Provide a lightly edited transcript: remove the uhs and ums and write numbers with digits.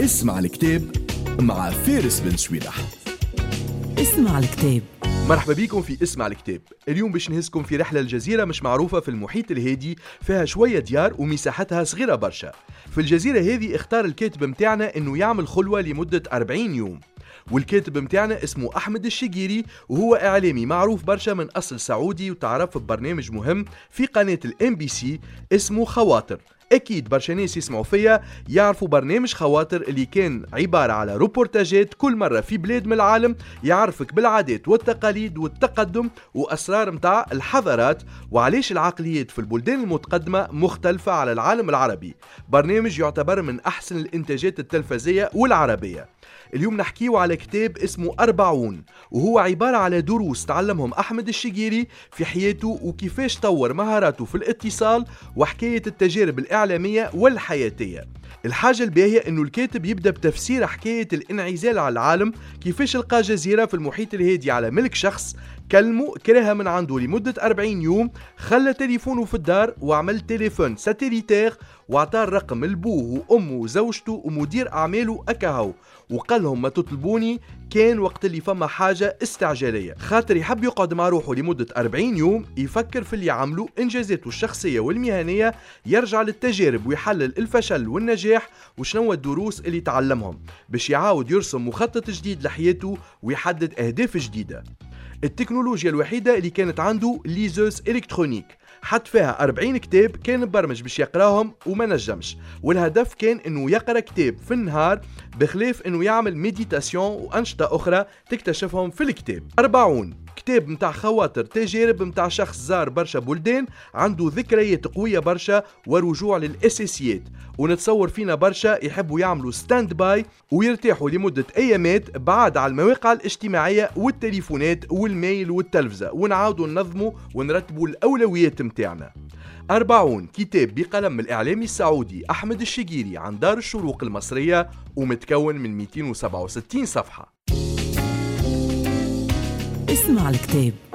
اسمع الكتاب مع فارس بن سويلح. اسمع الكتاب. مرحبا بكم في اسمع الكتاب. اليوم باش نهزكم في رحلة لجزيرة مش معروفة في المحيط الهادي، فيها شوية ديار ومساحتها صغيرة برشا. في الجزيرة هذه اختار الكاتب متاعنا انه يعمل خلوة لمدة 40 يوم، والكاتب متاعنا اسمه أحمد الشقيري، وهو إعلامي معروف برشا من أصل سعودي وتعرف ببرنامج مهم في قناة الMBC اسمه خواطر. أكيد برشا ناس يسمعوا فيا يعرفوا برنامج خواطر اللي كان عبارة على روبورتاجات كل مرة في بلاد من العالم، يعرفك بالعادات والتقاليد والتقدم وأسرار متاع الحضارات، وعليش العقليات في البلدان المتقدمة مختلفة على العالم العربي. برنامج يعتبر من أحسن الإنتاجات التلفزية والعربية. اليوم نحكيه على كتاب اسمه 40، وهو عبارة على دروس تعلمهم أحمد الشقيري في حياته وكيفاش طور مهاراته في الاتصال وحكاية التجارب الإعلامية والحياتية. الحاجة الباهية انه الكاتب يبدأ بتفسير حكاية الانعزال على العالم، كيفاش لقى جزيرة في المحيط الهادي على ملك شخص كلمه كرهها من عنده لمدة 40 يوم، خلى تليفونه في الدار وعمل تليفون ساتيليتير واعطاه الرقم لبوه وامه وزوجته ومدير اعماله اكاهو، وقال لهم ما تطلبوني كان وقت اللي فما حاجة استعجالية، خاطر يحب يقعد مع روحه لمدة 40 يوم يفكر في اللي عمله، انجازاته الشخصية والمهنية، يرجع للتجارب ويحلل الفشل والنجاح وشنو الدروس اللي تعلمهم، باش يعاود يرسم مخطط جديد لحياته ويحدد اهداف جديدة. التكنولوجيا الوحيدة اللي كانت عنده ليزوس إلكترونيك، حط فيها 40 كتاب كان مبرمج باش يقراهم وما نجمش، والهدف كان انه يقرا كتاب في النهار بخلاف انه يعمل ميديتاسيون وانشطة اخرى تكتشفهم في الكتاب. 40 كتاب متاع خواطر، تجارب متاع شخص زار برشا بلدان، عنده ذكريات قوية برشا ورجوع للأساسيات، ونتصور فينا برشا يحبوا يعملوا ستاند باي ويرتاحوا لمدة أيامات بعد على المواقع الاجتماعية والتليفونات والميل والتلفزة، ونعاودوا ننظموا ونرتبوا الأولويات متاعنا. 40 كتاب بقلم الإعلامي السعودي أحمد الشقيري عن دار الشروق المصرية، ومتكون من 267 صفحة. اسمع الكتاب.